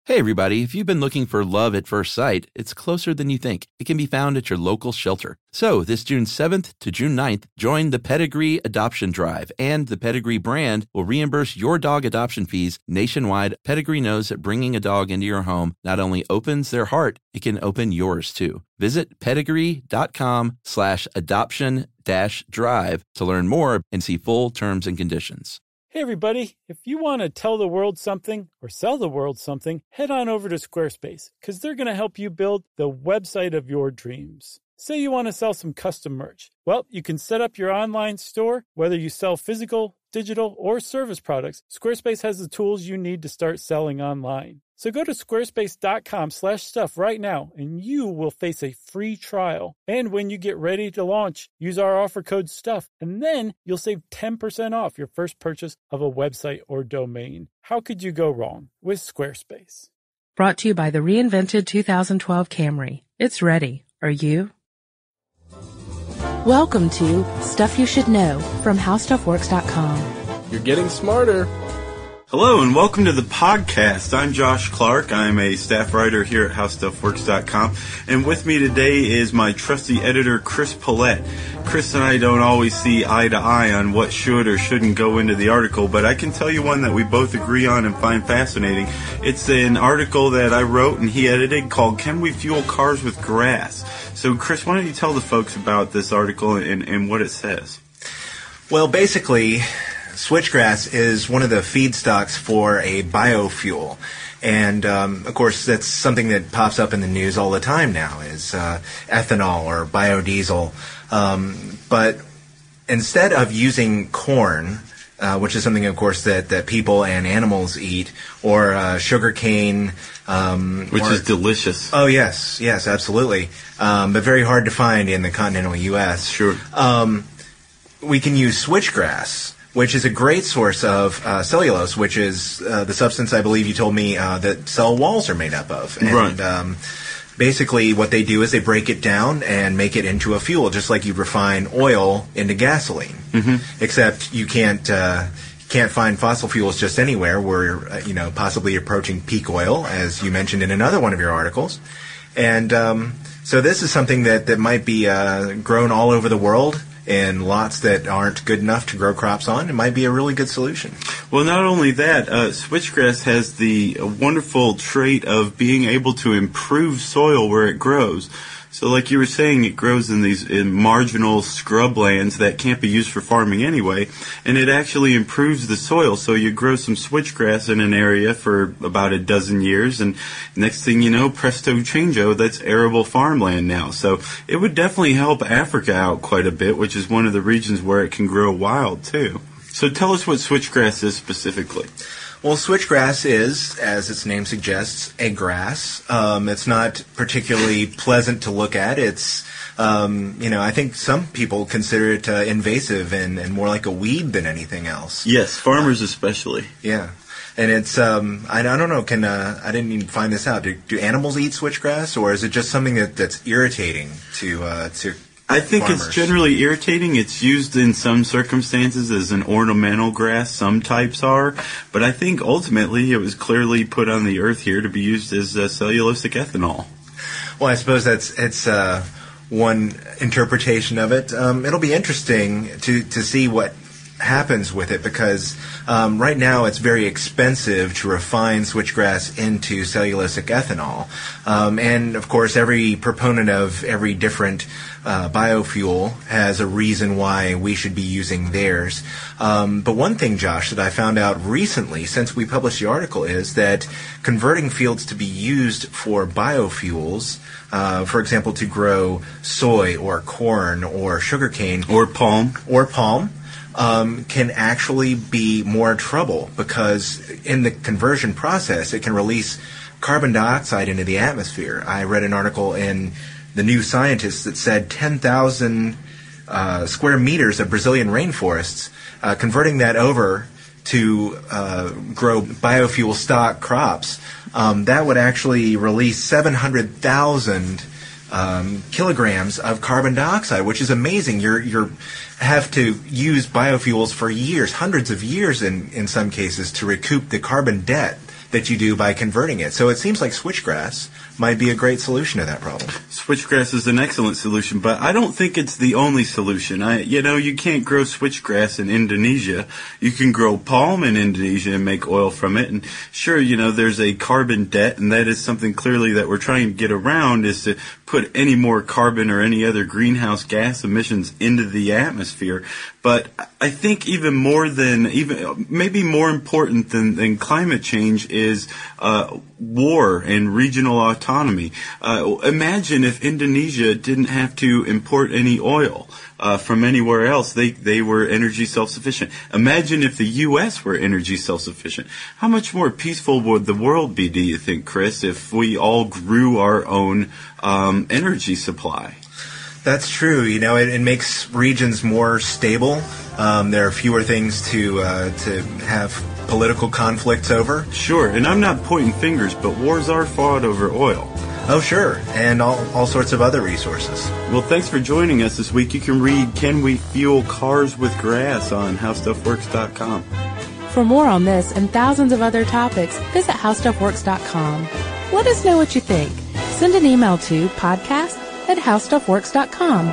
Hey everybody, if you've been looking for love at first sight, it's closer than you think. It can be found at your local shelter. So this June 7th to June 9th, join the Pedigree Adoption Drive, and the Pedigree brand will reimburse your dog adoption fees nationwide. Pedigree knows that bringing a dog into your home not only opens their heart, it can open yours too. Visit pedigree.com/adoption-drive to learn more and see full terms and conditions. Hey everybody, if you want to tell the world something or sell the world something, head on over to Squarespace, because they're going to help you build the website of your dreams. Say you want to sell some custom merch. Well, you can set up your online store, whether you sell physical, digital, or service products. Squarespace has the tools you need to start selling online. So go to squarespace.com/stuff right now, and you will face a free trial. And when you get ready to launch, use our offer code STUFF, and then you'll save 10% off your first purchase of a website or domain. How could you go wrong with Squarespace? Brought to you by the reinvented 2012 Camry. It's ready. Are you? Welcome to Stuff You Should Know from HowStuffWorks.com. You're getting smarter. Hello and welcome to the podcast. I'm Josh Clark. I'm a staff writer here at HowStuffWorks.com. And with me today is my trusty editor, Chris Pollette. Chris and I don't always see eye to eye on what should or shouldn't go into the article, but I can tell you one that we both agree on and find fascinating. It's an article that I wrote and he edited called Can We Fuel Cars with Grass? So Chris, why don't you tell the folks about this article and what it says? Well, basically, switchgrass is one of the feedstocks for a biofuel. And, of course, that's something that pops up in the news all the time now is ethanol or biodiesel. But instead of using corn, which is something, of course, that people and animals eat, or sugarcane. Which is delicious. Oh, yes, absolutely. But very hard to find in the continental U.S. Sure. We can use switchgrass, which is a great source of cellulose, which is the substance I believe you told me that cell walls are made up of. And, right. Basically, what they do is they break it down and make it into a fuel, just like you refine oil into gasoline. Mm-hmm. Except you can't find fossil fuels just anywhere. We're possibly approaching peak oil, as you mentioned in another one of your articles. And so this is something that might be grown all over the world in lots that aren't good enough to grow crops on. It might be a really good solution. Well, not only that, switchgrass has the wonderful trait of being able to improve soil where it grows. So like you were saying, it grows in marginal scrublands that can't be used for farming anyway, and it actually improves the soil. So you grow some switchgrass in an area for about a dozen years, and next thing you know, presto changeo, that's arable farmland now. So it would definitely help Africa out quite a bit, which is one of the regions where it can grow wild too. So tell us what switchgrass is specifically. Well, switchgrass is, as its name suggests, a grass. It's not particularly pleasant to look at. It's, I think some people consider it invasive and more like a weed than anything else. Yes, farmers especially. Yeah. And it's, I don't know, I didn't even find this out. Do animals eat switchgrass, or is it just something that's irritating to I think farmers? It's generally irritating. It's used in some circumstances as an ornamental grass. Some types are. But I think ultimately it was clearly put on the earth here to be used as cellulosic ethanol. Well, I suppose it's one interpretation of it. It'll be interesting to see what happens with it, because right now it's very expensive to refine switchgrass into cellulosic ethanol. And, of course, every proponent of every different biofuel has a reason why we should be using theirs. But one thing, Josh, that I found out recently since we published the article is that converting fields to be used for biofuels, for example, to grow soy or corn or sugarcane or palm, can actually be more trouble, because in the conversion process it can release carbon dioxide into the atmosphere. I read an article in The New Scientist that said 10,000 square meters of Brazilian rainforests, converting that over to grow biofuel stock crops, that would actually release 700,000 kilograms of carbon dioxide, which is amazing. You have to use biofuels for years, hundreds of years in some cases, to recoup the carbon debt that you do by converting it. So it seems like switchgrass might be a great solution to that problem. Switchgrass is an excellent solution, but I don't think it's the only solution. You can't grow switchgrass in Indonesia. You can grow palm in Indonesia and make oil from it. And sure, there's a carbon debt, and that is something clearly that we're trying to get around, is to put any more carbon or any other greenhouse gas emissions into the atmosphere. But I think maybe more important than climate change is war and regional autonomy. Imagine if Indonesia didn't have to import any oil from anywhere else. They were energy self-sufficient. Imagine if the U.S. were energy self-sufficient. How much more peaceful would the world be, do you think, Chris, if we all grew our own energy supply? That's true. It makes regions more stable. There are fewer things to have political conflicts over. Sure, and I'm not pointing fingers, but wars are fought over oil. Oh, sure, and all sorts of other resources. Well, thanks for joining us this week. You can read Can We Fuel Cars with Grass on HowStuffWorks.com. For more on this and thousands of other topics, visit HowStuffWorks.com. Let us know what you think. Send an email to podcast@HowStuffWorks.com.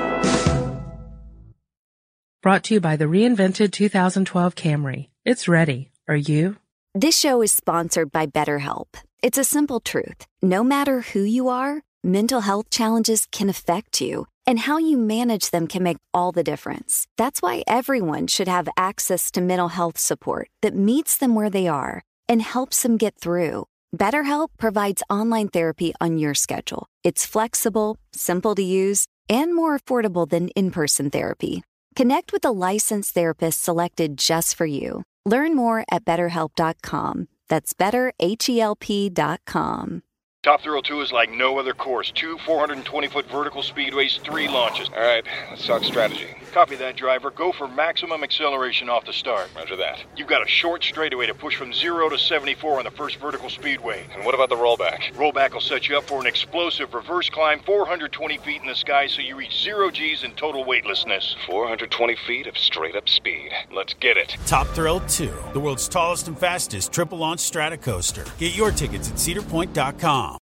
Brought to you by the reinvented 2012 Camry. It's ready. Are you? This show is sponsored by BetterHelp. It's a simple truth. No matter who you are, mental health challenges can affect you, and how you manage them can make all the difference. That's why everyone should have access to mental health support that meets them where they are and helps them get through. BetterHelp provides online therapy on your schedule. It's flexible, simple to use, and more affordable than in-person therapy. Connect with a licensed therapist selected just for you. Learn more at BetterHelp.com. That's BetterHelp.com. Top Thrill 2 is like no other course. 2 420-foot vertical speedways, 3 launches. All right, let's talk strategy. Copy that, driver. Go for maximum acceleration off the start. Roger that. You've got a short straightaway to push from 0 to 74 on the first vertical speedway. And what about the rollback? Rollback will set you up for an explosive reverse climb 420 feet in the sky so you reach 0 G's in total weightlessness. 420 feet of straight-up speed. Let's get it. Top Thrill 2, the world's tallest and fastest triple-launch strata coaster. Get your tickets at cedarpoint.com.